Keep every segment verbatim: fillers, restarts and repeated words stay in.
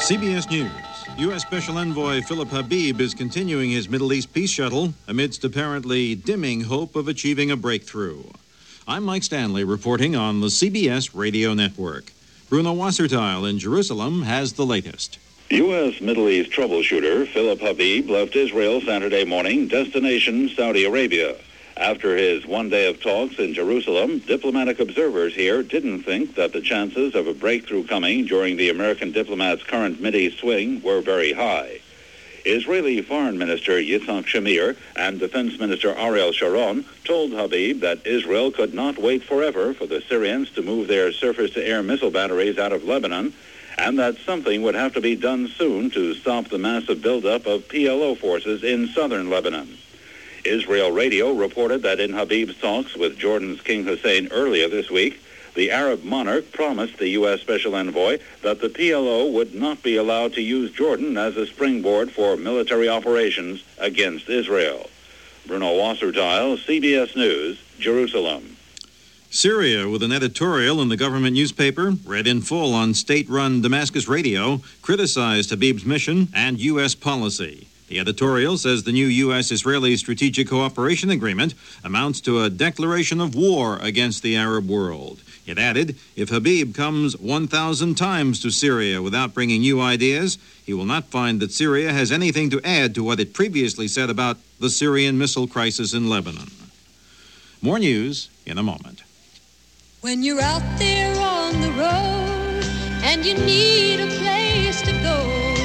C B S News. U S. Special Envoy Philip Habib is continuing his Middle East peace shuttle amidst apparently dimming hope of achieving a breakthrough. I'm Mike Stanley reporting on the C B S Radio Network. Bruno Wasserteil in Jerusalem has the latest. U S. Middle East troubleshooter Philip Habib left Israel Saturday morning, destination Saudi Arabia. After his one day of talks in Jerusalem, diplomatic observers here didn't think that the chances of a breakthrough coming during the American diplomat's current Mideast swing were very high. Israeli Foreign Minister Yitzhak Shamir and Defense Minister Ariel Sharon told Habib that Israel could not wait forever for the Syrians to move their surface-to-air missile batteries out of Lebanon, and that something would have to be done soon to stop the massive buildup of P L O forces in southern Lebanon. Israel Radio reported that in Habib's talks with Jordan's King Hussein earlier this week, the Arab monarch promised the U S. Special Envoy that the P L O would not be allowed to use Jordan as a springboard for military operations against Israel. Bruno Wasserteil, C B S News, Jerusalem. Syria, with an editorial in the government newspaper, read in full on state-run Damascus Radio, criticized Habib's mission and U S policy. The editorial says the new U S-Israeli Strategic Cooperation Agreement amounts to a declaration of war against the Arab world. It added, if Habib comes one thousand times to Syria without bringing new ideas, he will not find that Syria has anything to add to what it previously said about the Syrian missile crisis in Lebanon. More news in a moment. When you're out there on the road and you need a place to go,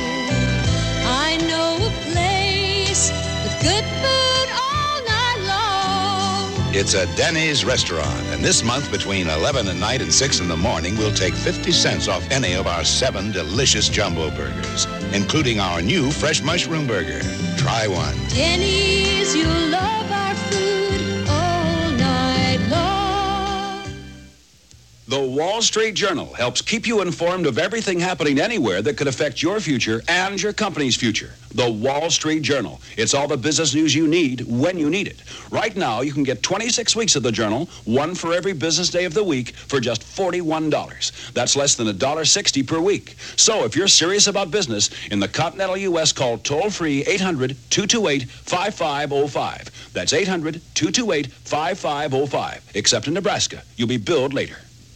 I know a place with good food all night long. It's a Denny's restaurant, and this month between eleven at night and six in the morning, we'll take fifty cents off any of our seven delicious jumbo burgers, including our new fresh mushroom burger. Try one. Denny's, you'll love our food all night long. The Wall Street Journal helps keep you informed of everything happening anywhere that could affect your future and your company's future. The Wall Street Journal. It's all the business news you need when you need it. Right now, you can get twenty-six weeks of the Journal, one for every business day of the week, for just forty-one dollars. That's less than one dollar and sixty cents per week. So if you're serious about business, in the continental U S, call toll-free eight hundred, two two eight, five five zero five. That's eight hundred, two two eight, five five zero five. Except in Nebraska. You'll be billed later.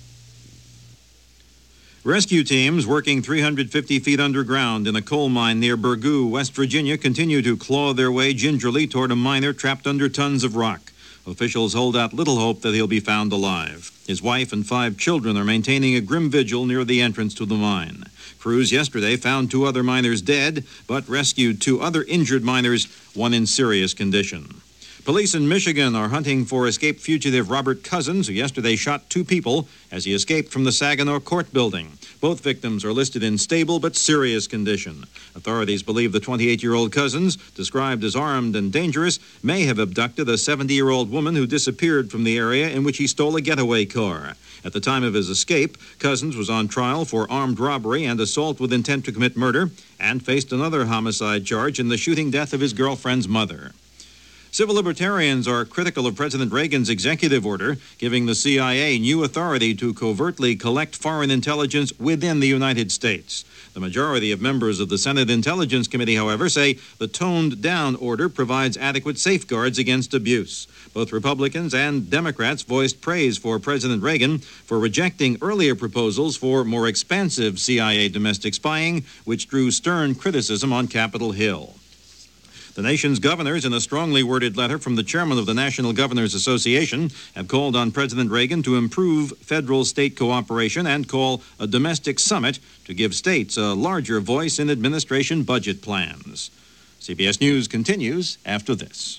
Rescue teams working three hundred fifty feet underground in a coal mine near Burgoo, West Virginia, continue to claw their way gingerly toward a miner trapped under tons of rock. Officials hold out little hope that he'll be found alive. His wife and five children are maintaining a grim vigil near the entrance to the mine. Crews yesterday found two other miners dead, but rescued two other injured miners, one in serious condition. Police in Michigan are hunting for escaped fugitive Robert Cousins, who yesterday shot two people as he escaped from the Saginaw Court building. Both victims are listed in stable but serious condition. Authorities believe the twenty-eight-year-old Cousins, described as armed and dangerous, may have abducted a seventy-year-old woman who disappeared from the area in which he stole a getaway car. At the time of his escape, Cousins was on trial for armed robbery and assault with intent to commit murder and faced another homicide charge in the shooting death of his girlfriend's mother. Civil libertarians are critical of President Reagan's executive order giving the C I A new authority to covertly collect foreign intelligence within the United States. The majority of members of the Senate Intelligence Committee, however, say the toned-down order provides adequate safeguards against abuse. Both Republicans and Democrats voiced praise for President Reagan for rejecting earlier proposals for more expansive C I A domestic spying, which drew stern criticism on Capitol Hill. The nation's governors, in a strongly worded letter from the chairman of the National Governors Association, have called on President Reagan to improve federal-state cooperation and call a domestic summit to give states a larger voice in administration budget plans. C B S News continues after this.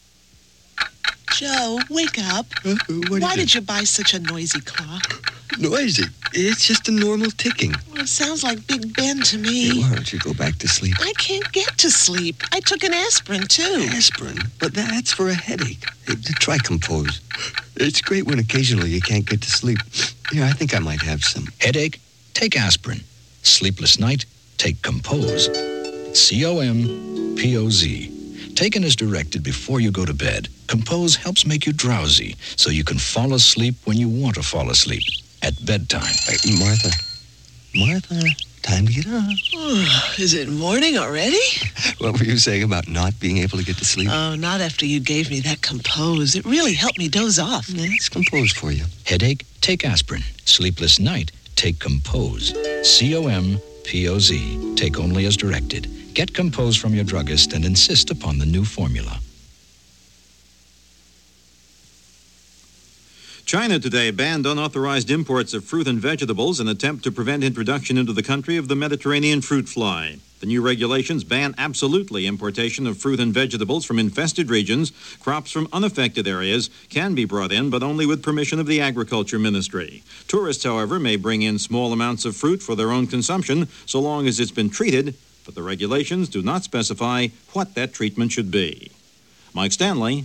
Joe, wake up. Uh, what Why is did it? you buy such a noisy clock? Noisy. It's just a normal ticking. Well, it sounds like Big Ben to me. Hey, why don't you go back to sleep? I can't get to sleep. I took an aspirin, too. Aspirin? But that's for a headache. Hey, try Compose. It's great when occasionally you can't get to sleep. Yeah, I think I might have some. Headache? Take aspirin. Sleepless night? Take Compose. C O M P O Z. Taken as directed before you go to bed, Compose helps make you drowsy so you can fall asleep when you want to fall asleep at bedtime. Hey, Martha. Martha. Time to get up. Oh, is it morning already? What were you saying about not being able to get to sleep? Oh, not after you gave me that Compose. It really helped me doze off. Yeah, it's Compose for you. Headache? Take aspirin. Sleepless night? Take Compose. C O M P O Z. Take only as directed. Get Compose from your druggist and insist upon the new formula. China today banned unauthorized imports of fruit and vegetables in an attempt to prevent introduction into the country of the Mediterranean fruit fly. The new regulations ban absolutely importation of fruit and vegetables from infested regions. Crops from unaffected areas can be brought in, but only with permission of the Agriculture Ministry. Tourists, however, may bring in small amounts of fruit for their own consumption, so long as it's been treated, but the regulations do not specify what that treatment should be. Mike Stanley,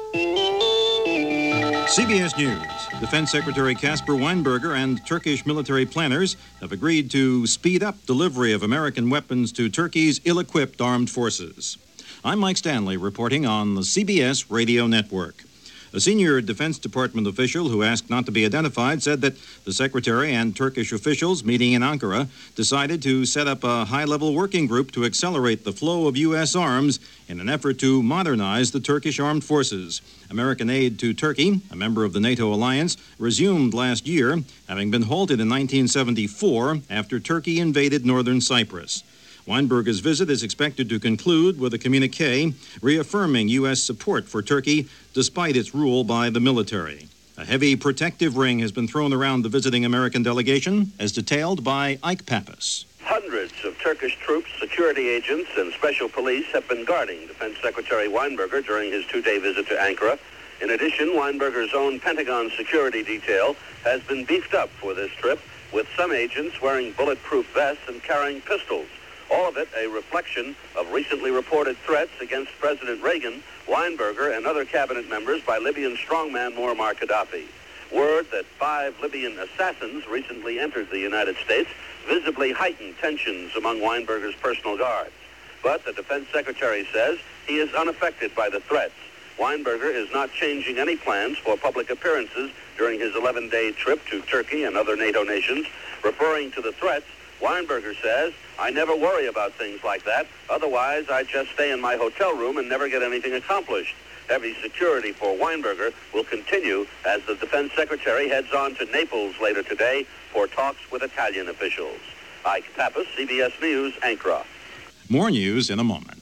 C B S News. Defense Secretary Caspar Weinberger and Turkish military planners have agreed to speed up delivery of American weapons to Turkey's ill-equipped armed forces. I'm Mike Stanley reporting on the C B S Radio Network. A senior Defense Department official who asked not to be identified said that the Secretary and Turkish officials meeting in Ankara decided to set up a high-level working group to accelerate the flow of U S arms in an effort to modernize the Turkish armed forces. American aid to Turkey, a member of the NATO alliance, resumed last year, having been halted in nineteen seventy-four after Turkey invaded northern Cyprus. Weinberger's visit is expected to conclude with a communique reaffirming U S support for Turkey despite its rule by the military. A heavy protective ring has been thrown around the visiting American delegation, as detailed by Ike Pappas. Hundreds of Turkish troops, security agents, and special police have been guarding Defense Secretary Weinberger during his two-day visit to Ankara. In addition, Weinberger's own Pentagon security detail has been beefed up for this trip, with some agents wearing bulletproof vests and carrying pistols. All of it a reflection of recently reported threats against President Reagan, Weinberger, and other cabinet members by Libyan strongman Muammar Gaddafi. Word that five Libyan assassins recently entered the United States visibly heightened tensions among Weinberger's personal guards. But the Defense Secretary says he is unaffected by the threats. Weinberger is not changing any plans for public appearances during his eleven-day trip to Turkey and other NATO nations. Referring to the threats, Weinberger says, "I never worry about things like that. Otherwise, I just stay in my hotel room and never get anything accomplished." Heavy security for Weinberger will continue as the Defense Secretary heads on to Naples later today for talks with Italian officials. Ike Pappas, C B S News, Ankara. More news in a moment.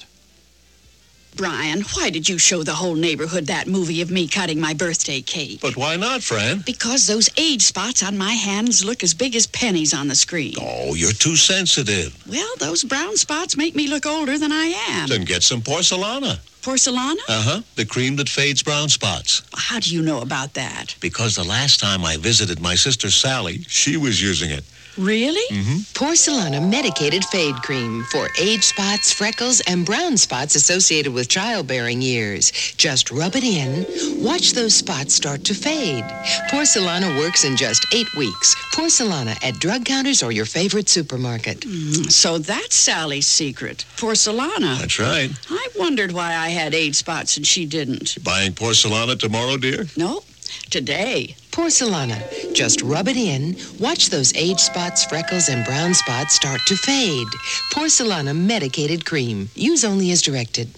Brian, why did you show the whole neighborhood that movie of me cutting my birthday cake? But why not, Fran? Because those age spots on my hands look as big as pennies on the screen. Oh, you're too sensitive. Well, those brown spots make me look older than I am. Then get some porcelana. Porcelana? Uh-huh. The cream that fades brown spots. How do you know about that? Because the last time I visited my sister Sally, she was using it. Really? Mm-hmm. Porcelana Medicated Fade Cream for age spots, freckles, and brown spots associated with childbearing years. Just rub it in. Watch those spots start to fade. Porcelana works in just eight weeks. Porcelana at drug counters or your favorite supermarket. Mm, so that's Sally's secret. Porcelana. That's right. I wondered why I had age spots and she didn't. Buying porcelana tomorrow, dear? No, today. Porcelana. Just rub it in. Watch those age spots, freckles, and brown spots start to fade. Porcelana Medicated Cream. Use only as directed.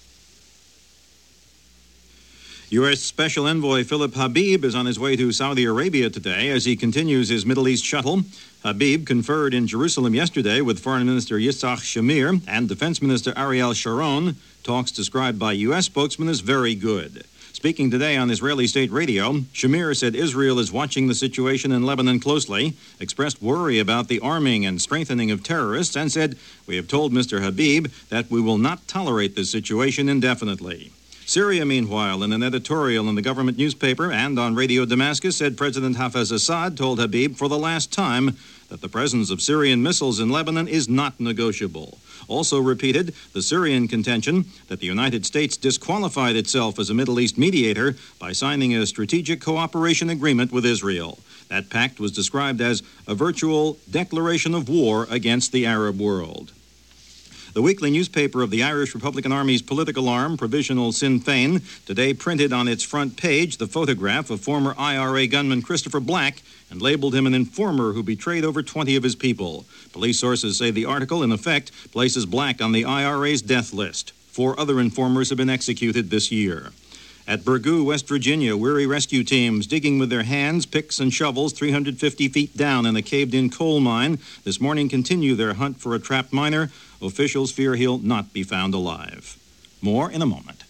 U S Special Envoy Philip Habib is on his way to Saudi Arabia today as he continues his Middle East shuttle. Habib conferred in Jerusalem yesterday with Foreign Minister Yitzhak Shamir and Defense Minister Ariel Sharon, talks described by U S spokesman as very good. Speaking today on Israeli state radio, Shamir said Israel is watching the situation in Lebanon closely, expressed worry about the arming and strengthening of terrorists, and said, "We have told Mister Habib that we will not tolerate this situation indefinitely." Syria, meanwhile, in an editorial in the government newspaper and on Radio Damascus, said President Hafez Assad told Habib for the last time that the presence of Syrian missiles in Lebanon is not negotiable. Also repeated the Syrian contention that the United States disqualified itself as a Middle East mediator by signing a strategic cooperation agreement with Israel. That pact was described as a virtual declaration of war against the Arab world. The weekly newspaper of the Irish Republican Army's political arm, Provisional Sinn Féin, today printed on its front page the photograph of former I R A gunman Christopher Black and labeled him an informer who betrayed over twenty of his people. Police sources say the article, in effect, places Black on the I R A's death list. Four other informers have been executed this year. At Burgoo, West Virginia, weary rescue teams digging with their hands, picks, and shovels three hundred fifty feet down in a caved-in coal mine this morning continue their hunt for a trapped miner. Officials fear he'll not be found alive. More in a moment.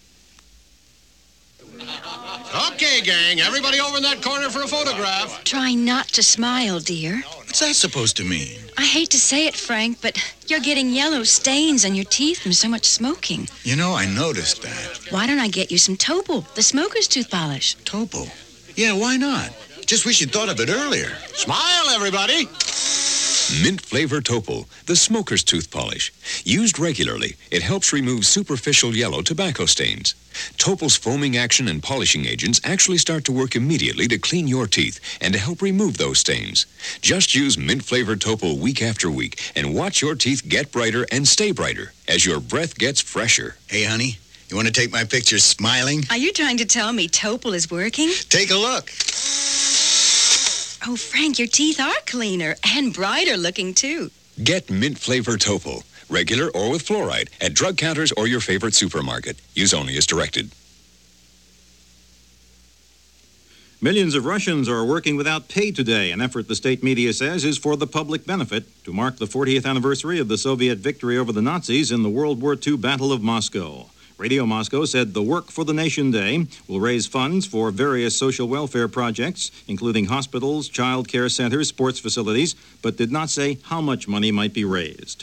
Okay, gang, everybody over in that corner for a photograph. Try not to smile, dear. What's that supposed to mean? I hate to say it, Frank, but you're getting yellow stains on your teeth from so much smoking. You know, I noticed that. Why don't I get you some Topol, the smoker's tooth polish? Topol? Yeah, why not? Just wish you'd thought of it earlier. Smile, everybody. Mint Flavor Topol, the smoker's tooth polish. Used regularly, it helps remove superficial yellow tobacco stains. Topol's foaming action and polishing agents actually start to work immediately to clean your teeth and to help remove those stains. Just use Mint Flavor Topol week after week and watch your teeth get brighter and stay brighter as your breath gets fresher. Hey, honey, you want to take my picture smiling? Are you trying to tell me Topol is working? Take a look. Oh, Frank, your teeth are cleaner and brighter looking, too. Get Mint Flavor Topol, regular or with fluoride, at drug counters or your favorite supermarket. Use only as directed. Millions of Russians are working without pay today, an effort the state media says is for the public benefit to mark the fortieth anniversary of the Soviet victory over the Nazis in the World War Two Battle of Moscow. Radio Moscow said the Work for the Nation Day will raise funds for various social welfare projects, including hospitals, child care centers, sports facilities, but did not say how much money might be raised.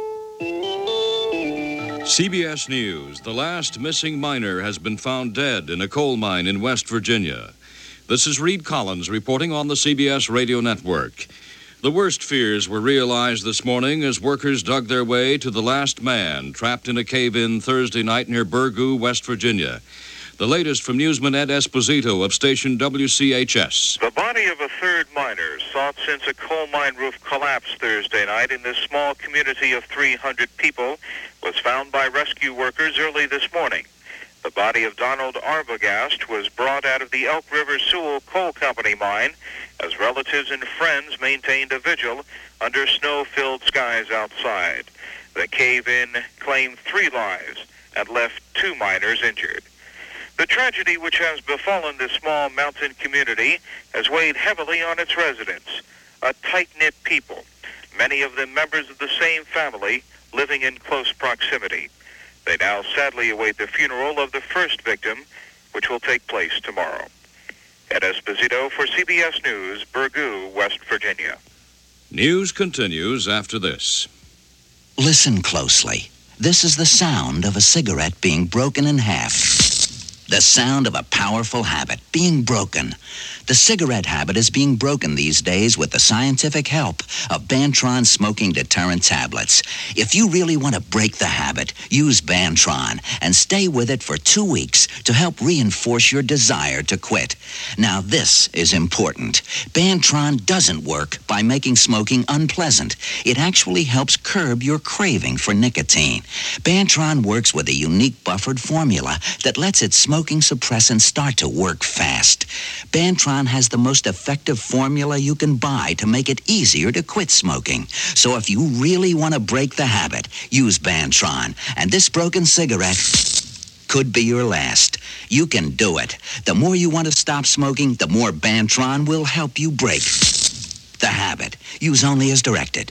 C B S News. The last missing miner has been found dead in a coal mine in West Virginia. This is Reed Collins reporting on the C B S Radio Network. The worst fears were realized this morning as workers dug their way to the last man trapped in a cave-in Thursday night near Burgoo, West Virginia. The latest from newsman Ed Esposito of station W C H S. The body of a third miner sought since a coal mine roof collapsed Thursday night in this small community of three hundred people was found by rescue workers early this morning. The body of Donald Arbogast was brought out of the Elk River Sewell Coal Company mine as relatives and friends maintained a vigil under snow-filled skies outside. The cave-in claimed three lives and left two miners injured. The tragedy which has befallen this small mountain community has weighed heavily on its residents, a tight-knit people, many of them members of the same family living in close proximity. They now sadly await the funeral of the first victim, which will take place tomorrow. Ed Esposito for C B S News, Burgoo, West Virginia. News continues after this. Listen closely. This is the sound of a cigarette being broken in half. The sound of a powerful habit being broken. The cigarette habit is being broken these days with the scientific help of Bantron smoking deterrent tablets. If you really want to break the habit, use Bantron and stay with it for two weeks to help reinforce your desire to quit. Now this is important. Bantron doesn't work by making smoking unpleasant. It actually helps curb your craving for nicotine. Bantron works with a unique buffered formula that lets its smoking suppressant start to work fast. Bantron has the most effective formula you can buy to make it easier to quit smoking. So if you really want to break the habit, use Bantron. And this broken cigarette could be your last. You can do it. The more you want to stop smoking, the more Bantron will help you break the habit. Use only as directed.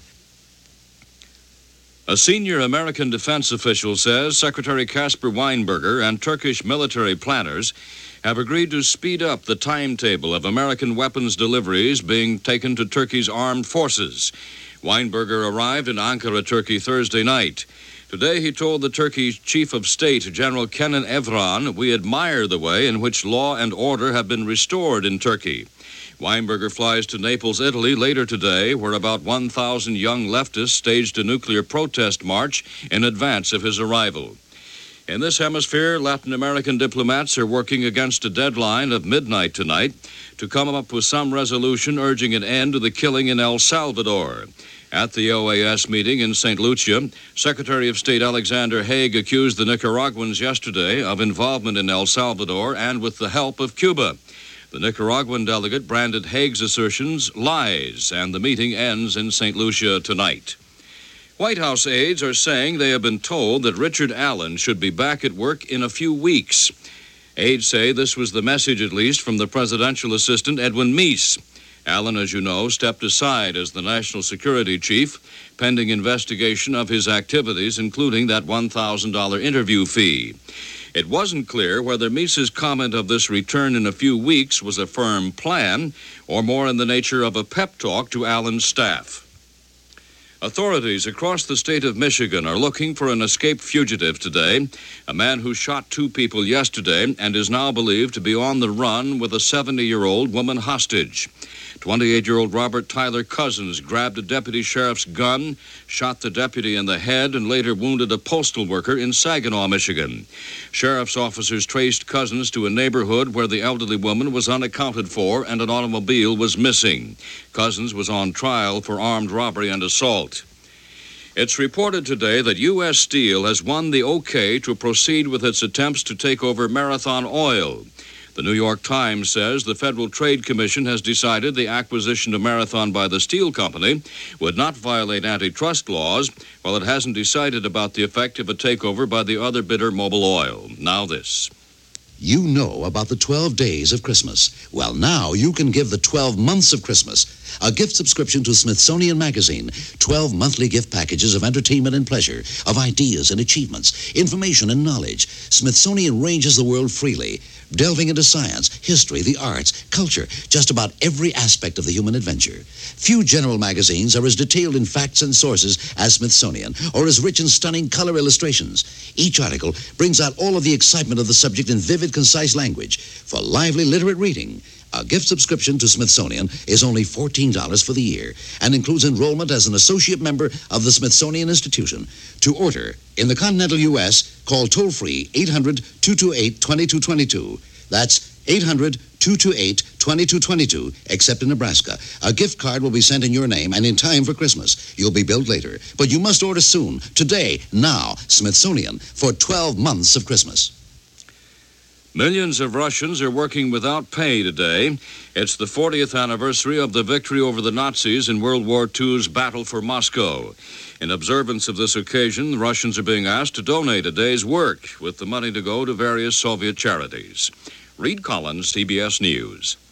A senior American defense official says Secretary Caspar Weinberger and Turkish military planners have agreed to speed up the timetable of American weapons deliveries being taken to Turkey's armed forces. Weinberger arrived in Ankara, Turkey, Thursday night. Today, he told the Turkish Chief of State, General Kenan Evren, "We admire the way in which law and order have been restored in Turkey." Weinberger flies to Naples, Italy later today, where about one thousand young leftists staged a nuclear protest march in advance of his arrival. In this hemisphere, Latin American diplomats are working against a deadline of midnight tonight to come up with some resolution urging an end to the killing in El Salvador. At the O A S meeting in Saint Lucia, Secretary of State Alexander Haig accused the Nicaraguans yesterday of involvement in El Salvador and with the help of Cuba. The Nicaraguan delegate branded Haig's assertions lies, and the meeting ends in Saint Lucia tonight. White House aides are saying they have been told that Richard Allen should be back at work in a few weeks. Aides say this was the message, at least, from the presidential assistant, Edwin Meese. Allen, as you know, stepped aside as the national security chief, pending investigation of his activities, including that one thousand dollars interview fee. It wasn't clear whether Meese's comment of this return in a few weeks was a firm plan or more in the nature of a pep talk to Allen's staff. Authorities across the state of Michigan are looking for an escaped fugitive today, a man who shot two people yesterday and is now believed to be on the run with a seventy-year-old woman hostage. twenty-eight-year-old Robert Tyler Cousins grabbed a deputy sheriff's gun, shot the deputy in the head, and later wounded a postal worker in Saginaw, Michigan. Sheriff's officers traced Cousins to a neighborhood where the elderly woman was unaccounted for and an automobile was missing. Cousins was on trial for armed robbery and assault. It's reported today that U S Steel has won the okay to proceed with its attempts to take over Marathon Oil. The New York Times says the Federal Trade Commission has decided the acquisition of Marathon by the steel company would not violate antitrust laws, while it hasn't decided about the effect of a takeover by the other bidder, Mobil Oil. Now this. You know about the twelve days of Christmas. Well, now you can give the twelve months of Christmas a gift subscription to Smithsonian Magazine. twelve monthly gift packages of entertainment and pleasure, of ideas and achievements, information and knowledge. Smithsonian ranges the world freely, delving into science, history, the arts, culture, just about every aspect of the human adventure. Few general magazines are as detailed in facts and sources as Smithsonian, or as rich in stunning color illustrations. Each article brings out all of the excitement of the subject in vivid, concise language for lively, literate reading. A gift subscription to Smithsonian is only fourteen dollars for the year and includes enrollment as an associate member of the Smithsonian Institution. To order in the continental U S, call toll-free eight hundred, two two eight, two two two two. That's eight hundred, two two eight, two two two two, except in Nebraska. A gift card will be sent in your name and in time for Christmas. You'll be billed later. But you must order soon, today, now, Smithsonian, for twelve months of Christmas. Millions of Russians are working without pay today. It's the fortieth anniversary of the victory over the Nazis in World War Two's Battle for Moscow. In observance of this occasion, the Russians are being asked to donate a day's work, with the money to go to various Soviet charities. Reed Collins, C B S News.